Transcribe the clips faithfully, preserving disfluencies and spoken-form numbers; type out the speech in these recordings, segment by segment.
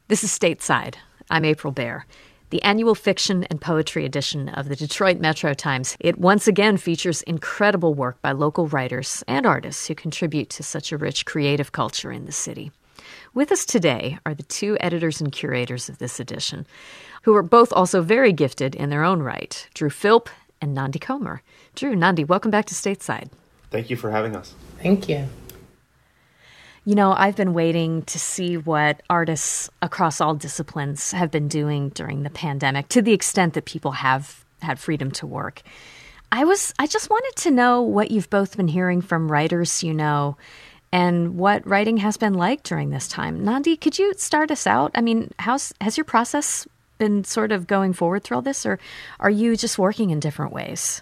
This is Stateside. I'm April Baer. The annual fiction and poetry edition of the Detroit Metro Times. It once again features incredible work by local writers and artists who contribute to such a rich creative culture in the city. With us today are the two editors and curators of this edition, who are both also very gifted in their own right, Drew Philp and Nandi Comer. Drew, Nandi, welcome back to Stateside. Thank you for having us. Thank you. You know, I've been waiting to see what artists across all disciplines have been doing during the pandemic, to the extent that people have had freedom to work. I was, I just wanted to know what you've both been hearing from writers you know, and what writing has been like during this time. Nandi, could you start us out? I mean, how's, has your process been sort of going forward through all this, or are you just working in different ways?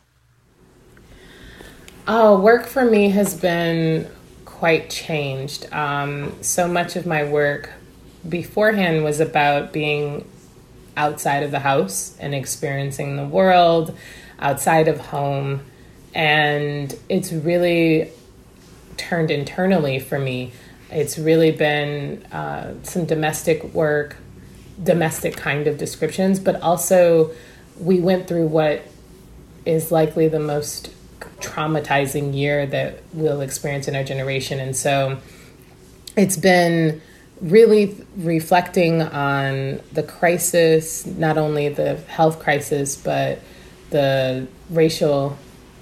Oh, work for me has been quite changed. Um, so much of my work beforehand was about being outside of the house and experiencing the world outside of home. And it's really turned internally for me. It's really been uh, some domestic work, domestic kind of descriptions, but also we went through what is likely the most traumatizing year that we'll experience in our generation. And so it's been really reflecting on the crisis, not only the health crisis, but the racial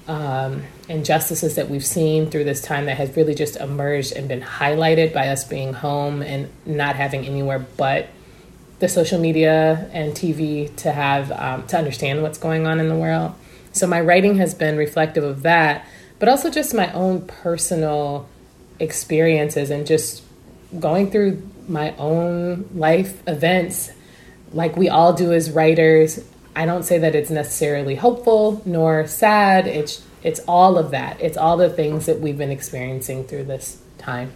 um, injustices that we've seen through this time that has really just emerged and been highlighted by us being home and not having anywhere but the social media and T V to have um, to understand what's going on in the world. So my writing has been reflective of that, but also just my own personal experiences and just going through my own life events like we all do as writers. I don't say that it's necessarily hopeful nor sad. It's it's all of that. It's all the things that we've been experiencing through this time.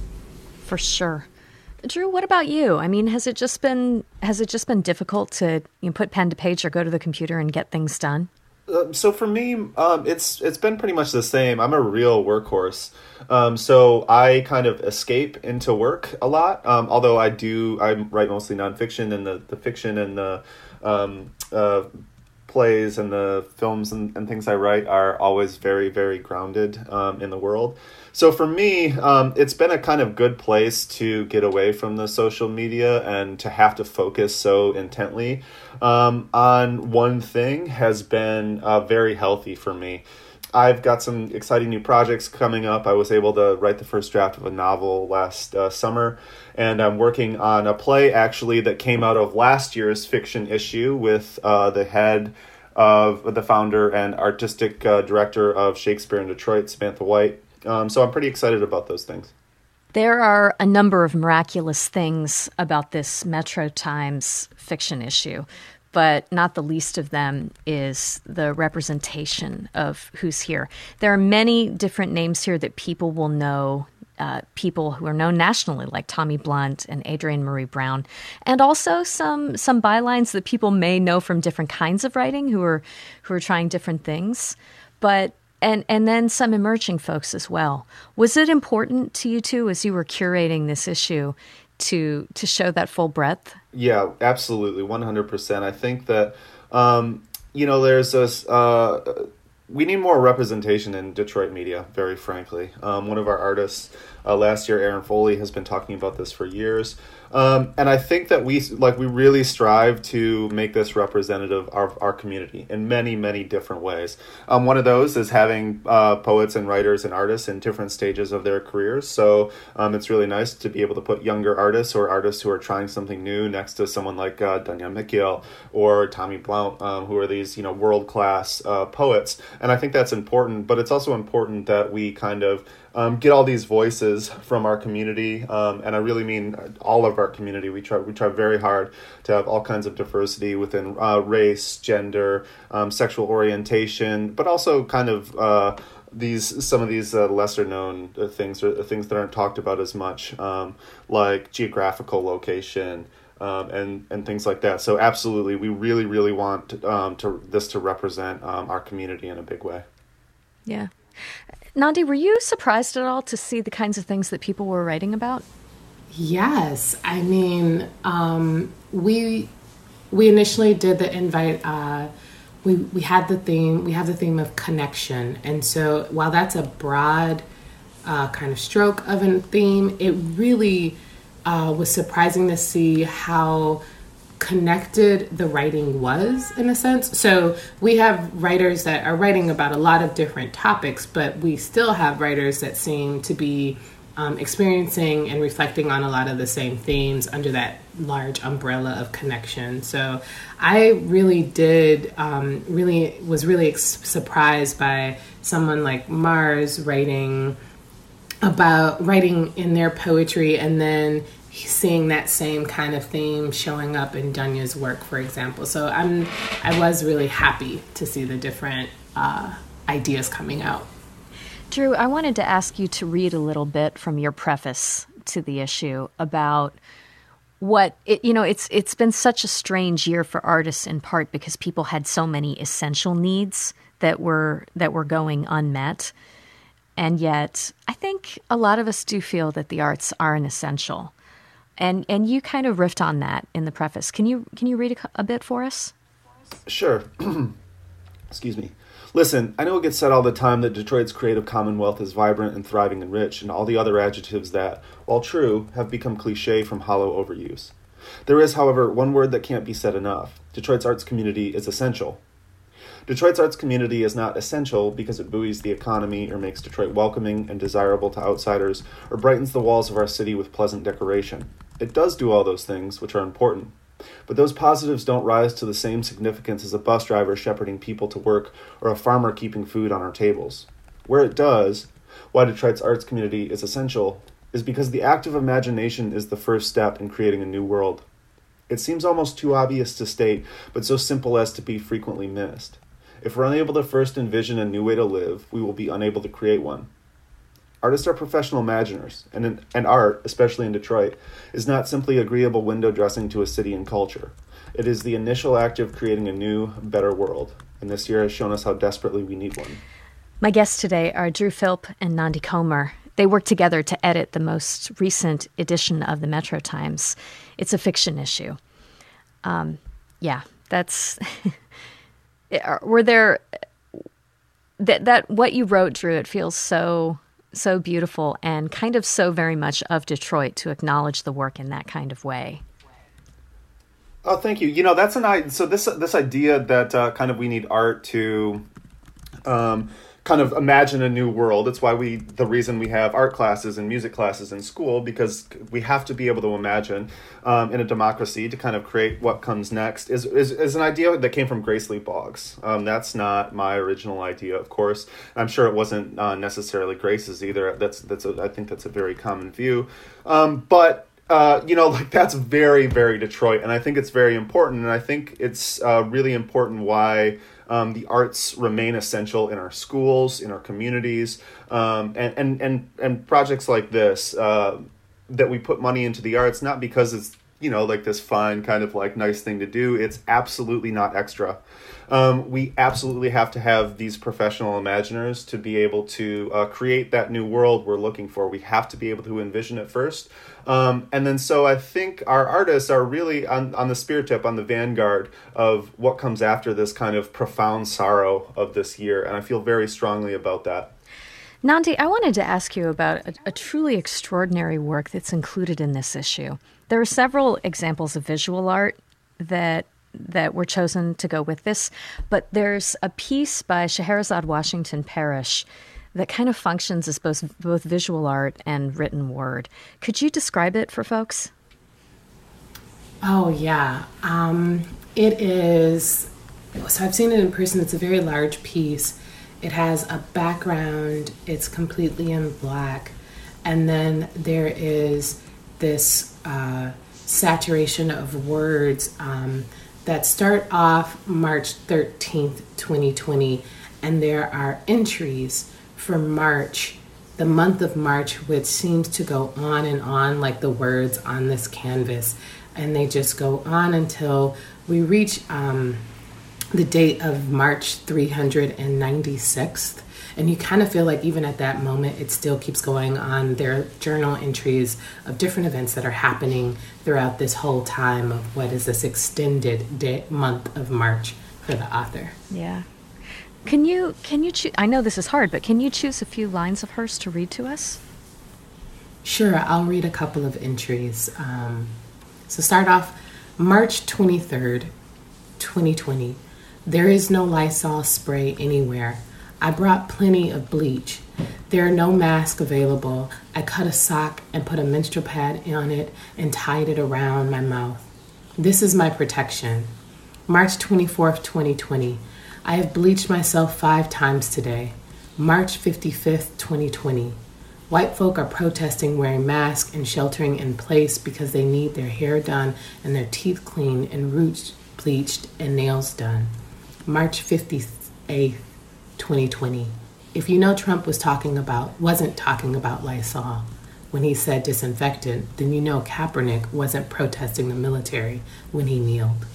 For sure. Drew, what about you? I mean, has it just been has it just been difficult to you know, put pen to page or go to the computer and get things done? Uh, so for me, um, it's it's been pretty much the same. I'm a real workhorse. Um, so I kind of escape into work a lot. Um, although I do, I write mostly nonfiction, and the, the fiction and the um, uh, plays and the films and, and things I write are always very, very grounded um, in the world. So for me, um, it's been a kind of good place to get away from the social media and to have to focus so intently um, on one thing has been uh, very healthy for me. I've got some exciting new projects coming up. I was able to write the first draft of a novel last uh, summer, and I'm working on a play actually that came out of last year's fiction issue with uh, the head of the founder and artistic uh, director of Shakespeare in Detroit, Samantha White. Um, so I'm pretty excited about those things. There are a number of miraculous things about this Metro Times fiction issue, but not the least of them is the representation of who's here. There are many different names here that people will know, uh, people who are known nationally, like Tommy Blunt and Adrienne Maree Brown, and also some some bylines that people may know from different kinds of writing who are who are trying different things. But And and then some emerging folks as well. Was it important to you two as you were curating this issue to to show that full breadth? Yeah, absolutely, one hundred percent. I think that, um, you know, there's this, uh, we need more representation in Detroit media, very frankly. Um, one of our artists uh, last year, Aaron Foley, has been talking about this for years. Um, and I think that we like we really strive to make this representative of our community in many, many different ways. Um, one of those is having uh, poets and writers and artists in different stages of their careers. So um, it's really nice to be able to put younger artists or artists who are trying something new next to someone like uh, Danya Mikiel or Tommy Blount, um, who are these you know world-class uh, poets. And I think that's important, but it's also important that we kind of Um, get all these voices from our community, um, and I really mean all of our community. We try we try very hard to have all kinds of diversity within uh, race, gender, um, sexual orientation, but also kind of uh, these some of these uh, lesser known uh, things or things that aren't talked about as much, um, like geographical location. Um, and, and things like that. So absolutely, we really, really want um, to this to represent um, our community in a big way. Yeah. Nandi, were you surprised at all to see the kinds of things that people were writing about? Yes, I mean, um, we we initially did the invite. Uh, we we had the theme. We have the theme of connection, and so while that's a broad uh, kind of stroke of a theme, it really uh, was surprising to see how connected the writing was, in a sense. So we have writers that are writing about a lot of different topics, but we still have writers that seem to be Um, experiencing and reflecting on a lot of the same themes under that large umbrella of connection. So I really did, um, really was really ex- surprised by someone like Mars writing about, writing in their poetry and then seeing that same kind of theme showing up in Dunya's work, for example. So I'm, I was really happy to see the different uh, ideas coming out. Drew, I wanted to ask you to read a little bit from your preface to the issue about what it, you know, it's it's been such a strange year for artists, in part because people had so many essential needs that were that were going unmet. And yet I think a lot of us do feel that the arts are an essential. And and you kind of riffed on that in the preface. Can you can you read a, a bit for us? Sure. Excuse me. Listen, I know it gets said all the time that Detroit's creative commonwealth is vibrant and thriving and rich, and all the other adjectives that, while true, have become cliche from hollow overuse. There is, however, one word that can't be said enough. Detroit's arts community is essential. Detroit's arts community is not essential because it buoys the economy or makes Detroit welcoming and desirable to outsiders or brightens the walls of our city with pleasant decoration. It does do all those things, which are important. But those positives don't rise to the same significance as a bus driver shepherding people to work or a farmer keeping food on our tables. Where it does, why Detroit's arts community is essential, is because the act of imagination is the first step in creating a new world. It seems almost too obvious to state, but so simple as to be frequently missed. If we're unable to first envision a new way to live, we will be unable to create one. Artists are professional imaginers, and, and art, especially in Detroit, is not simply agreeable window dressing to a city and culture. It is the initial act of creating a new, better world, and this year has shown us how desperately we need one. My guests today are Drew Philp and Nandi Comer. They worked together to edit the most recent edition of the Metro Times. It's a fiction issue. Um, yeah, that's... Were there... That, that what you wrote, Drew, it feels so... so beautiful and kind of so very much of Detroit to acknowledge the work in that kind of way. Oh, thank you. You know, that's an so this this idea that uh, kind of we need art to um, kind of imagine a new world. It's why we the reason we have art classes and music classes in school, because we have to be able to imagine um, in a democracy to kind of create what comes next. Is is, is an idea that came from Grace Lee Boggs. Um, that's not my original idea, of course. I'm sure it wasn't uh, necessarily Grace's either. That's that's a, I think that's a very common view, um, but. Uh, you know, like that's very, very Detroit, and I think it's very important, and I think it's uh, really important why um, the arts remain essential in our schools, in our communities, um, and, and, and, and projects like this, uh, that we put money into the arts, not because it's, you know, like this fun kind of like nice thing to do. It's absolutely not extra. Um, we absolutely have to have these professional imaginers to be able to uh, create that new world we're looking for. We have to be able to envision it first. Um, and then so I think our artists are really on, on the spear tip, on the vanguard of what comes after this kind of profound sorrow of this year. And I feel very strongly about that. Nandi, I wanted to ask you about a, a truly extraordinary work that's included in this issue. There are several examples of visual art that that were chosen to go with this, but there's a piece by Scheherazade Washington Parrish that kind of functions as both both visual art and written word. Could you describe it for folks? Oh, yeah. Um, it is, so I've seen it in person. It's a very large piece. It has a background. It's completely in black. And then there is this uh, saturation of words um, that start off March thirteenth, twenty twenty. And there are entries for March, the month of March, which seems to go on and on like the words on this canvas. And they just go on until we reach um, the date of March three hundred ninety-sixth. And you kind of feel like even at that moment, it still keeps going on. Their journal entries of different events that are happening throughout this whole time of what is this extended day, month of March for the author. Yeah. Can you, can you choose, I know this is hard, but can you choose a few lines of hers to read to us? Sure, I'll read a couple of entries. Um, so start off March twenty-third, twenty twenty. There is no Lysol spray anywhere. I brought plenty of bleach. There are no masks available. I cut a sock and put a menstrual pad on it and tied it around my mouth. This is my protection. March twenty-fourth, twenty twenty. I have bleached myself five times today. March fifty-fifth, twenty twenty. White folk are protesting wearing masks and sheltering in place because they need their hair done and their teeth cleaned and roots bleached and nails done. March fifty-eighth, twenty twenty. If you know Trump was talking about, wasn't talking about Lysol when he said disinfectant, then you know Kaepernick wasn't protesting the military when he kneeled.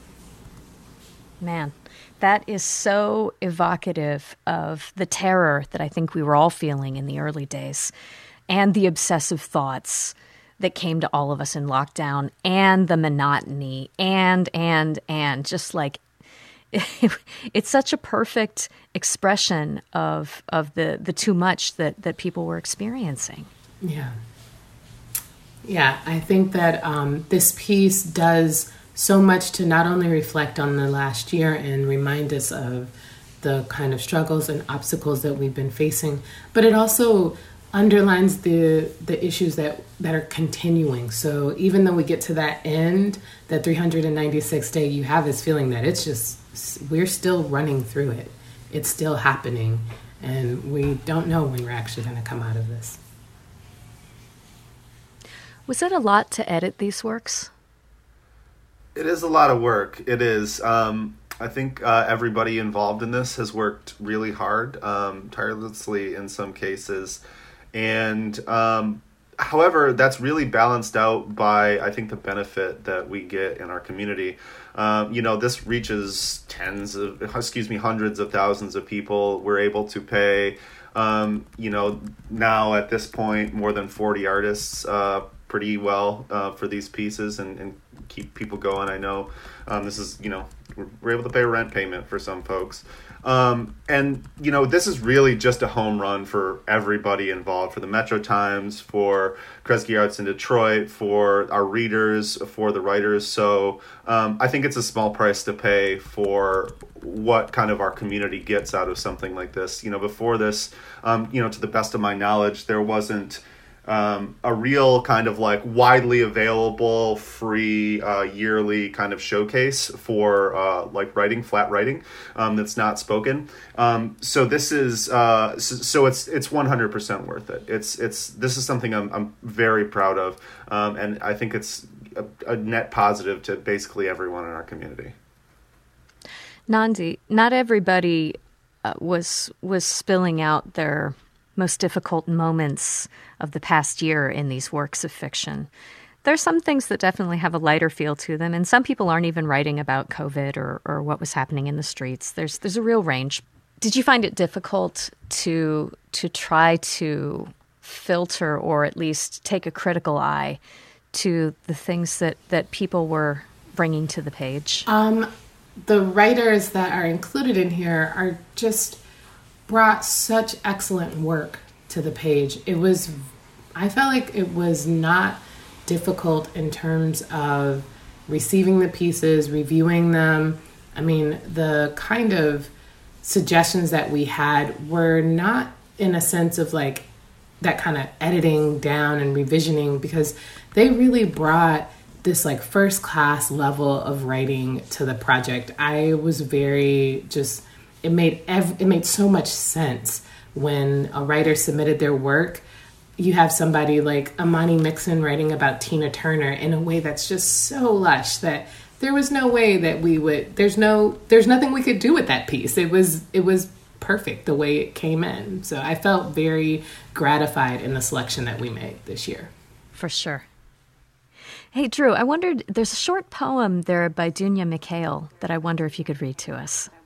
Man, that is so evocative of the terror that I think we were all feeling in the early days, and the obsessive thoughts that came to all of us in lockdown, and the monotony, and, and, and just like, it's such a perfect expression of of the, the too much that, that people were experiencing. Yeah. Yeah, I think that um, this piece does so much to not only reflect on the last year and remind us of the kind of struggles and obstacles that we've been facing, but it also underlines the the issues that, that are continuing. So even though we get to that end, that three hundred ninety-sixth day, you have this feeling that it's just, we're still running through it. It's still happening, and we don't know when we're actually going to come out of this. Was it a lot to edit these works? It is a lot of work. It is. Um, I think uh, everybody involved in this has worked really hard, um, tirelessly in some cases. And um, however, that's really balanced out by, I think, the benefit that we get in our community. Um, you know, this reaches tens of, excuse me, hundreds of thousands of people. We're able to pay, um, you know, now at this point, more than forty artists uh, pretty well uh, for these pieces and, and keep people going. I know um, this is, you know, we're, we're able to pay a rent payment for some folks. Um, and, you know, this is really just a home run for everybody involved, for the Metro Times, for Kresge Arts in Detroit, for our readers, for the writers. So um, I think it's a small price to pay for what kind of our community gets out of something like this. You know, before this, um, you know, to the best of my knowledge, there wasn't Um, a real kind of like widely available free uh, yearly kind of showcase for uh, like writing, flat writing um, that's not spoken. Um, so this is uh, so, so it's it's one hundred percent worth it. It's it's this is something I'm I'm very proud of, um, and I think it's a, a net positive to basically everyone in our community. Nnamdi, not everybody uh, was was spilling out their most difficult moments of the past year in these works of fiction. There's some things that definitely have a lighter feel to them, and some people aren't even writing about COVID or, or what was happening in the streets. There's there's a real range. Did you find it difficult to to try to filter or at least take a critical eye to the things that, that people were bringing to the page? Um, the writers that are included in here are just brought such excellent work to the page. It was, I felt like it was not difficult in terms of receiving the pieces, reviewing them. I mean, the kind of suggestions that we had were not in a sense of like that kind of editing down and revisioning, because they really brought this like first class level of writing to the project. I was very just, it made ev- it made so much sense when a writer submitted their work. You have somebody like Imani Mixon writing about Tina Turner in a way that's just so lush that there was no way that we would, there's no, there's nothing we could do with that piece. It was, it was perfect the way it came in. So I felt very gratified in the selection that we made this year. For sure. Hey, Drew, I wondered, there's a short poem there by Dunya Mikhail that I wonder if you could read to us.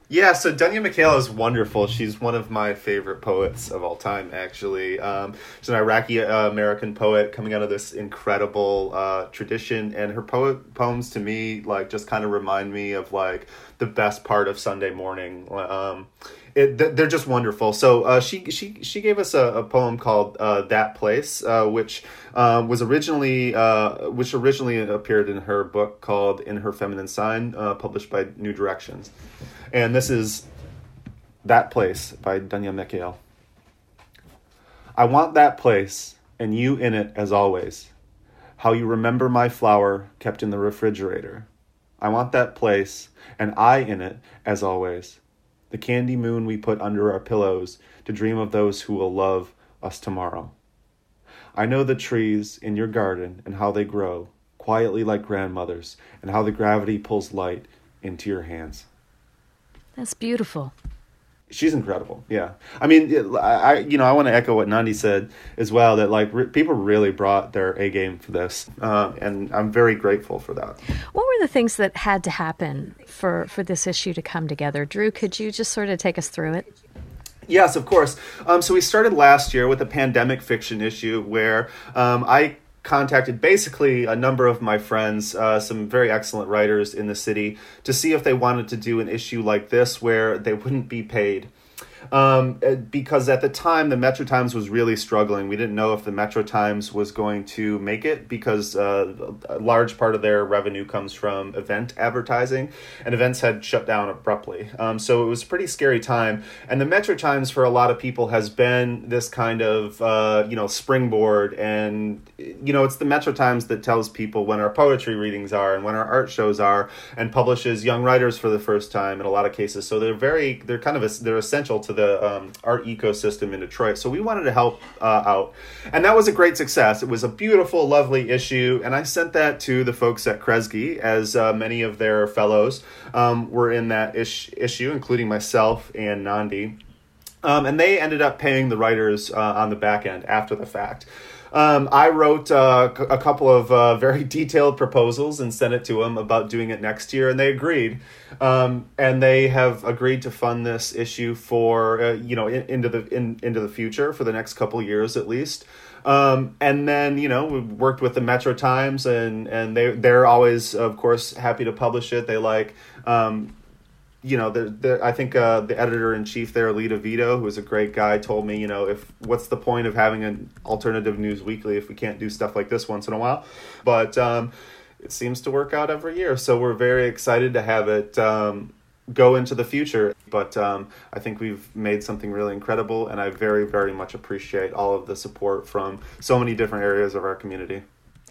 Yeah, so Dunya Mikhail is wonderful. She's one of my favorite poets of all time, actually. Um, she's an Iraqi-American uh, poet coming out of this incredible uh, tradition, and her poet poems to me like just kind of remind me of like the best part of Sunday morning. Um, it, they're just wonderful. So uh, she she she gave us a, a poem called uh, "That Place," uh, which um, was originally uh, which originally appeared in her book called "In Her Feminine Sign," uh, published by New Directions. And this is That Place by Dunya Mikhail. I want that place, and you in it as always. How you remember my flower kept in the refrigerator. I want that place, and I in it as always. The candy moon we put under our pillows to dream of those who will love us tomorrow. I know the trees in your garden and how they grow, quietly like grandmothers, and how the gravity pulls light into your hands. That's beautiful. She's incredible. Yeah. I mean, I, you know, I want to echo what Nandi said as well, that like re- people really brought their A game for this. Uh, and I'm very grateful for that. What were the things that had to happen for, for this issue to come together? Drew, could you just sort of take us through it? Yes, of course. Um, so we started last year with a pandemic fiction issue where um, I contacted basically a number of my friends, uh, some very excellent writers in the city, to see if they wanted to do an issue like this where they wouldn't be paid. Um, because at the time, the Metro Times was really struggling. We didn't know if the Metro Times was going to make it because uh, a large part of their revenue comes from event advertising, and events had shut down abruptly. Um, so it was a pretty scary time. And the Metro Times, for a lot of people, has been this kind of, uh, you know, springboard. And, you know, it's the Metro Times that tells people when our poetry readings are and when our art shows are, and publishes young writers for the first time in a lot of cases. So they're very, they're kind of, a, they're essential to the um, art ecosystem in Detroit. So we wanted to help uh, out. And that was a great success. It was a beautiful, lovely issue. And I sent that to the folks at Kresge, as uh, many of their fellows um, were in that ish- issue, including myself and Nandi. Um, and they ended up paying the writers uh, on the back end after the fact. Um, I wrote uh, a couple of uh, very detailed proposals and sent it to them about doing it next year, and they agreed. Um, and they have agreed to fund this issue for uh, you know in, into the in, into the future for the next couple years at least. Um, and then you know we worked with the Metro Times, and and they they're always of course happy to publish it. They like. Um, You know, the, the, I think uh, the editor-in-chief there, Lee DeVito, who is a great guy, told me, you know, if what's the point of having an alternative news weekly if we can't do stuff like this once in a while? But um, it seems to work out every year. So we're very excited to have it um, go into the future. But um, I think we've made something really incredible, and I very, very much appreciate all of the support from so many different areas of our community.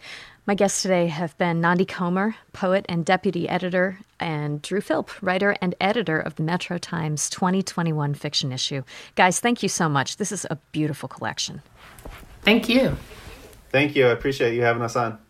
My guests today have been Nandi Comer, poet and deputy editor, and Drew Philp, writer and editor of the Metro Times twenty twenty-one fiction issue. Guys, thank you so much. This is a beautiful collection. Thank you. Thank you. I appreciate you having us on.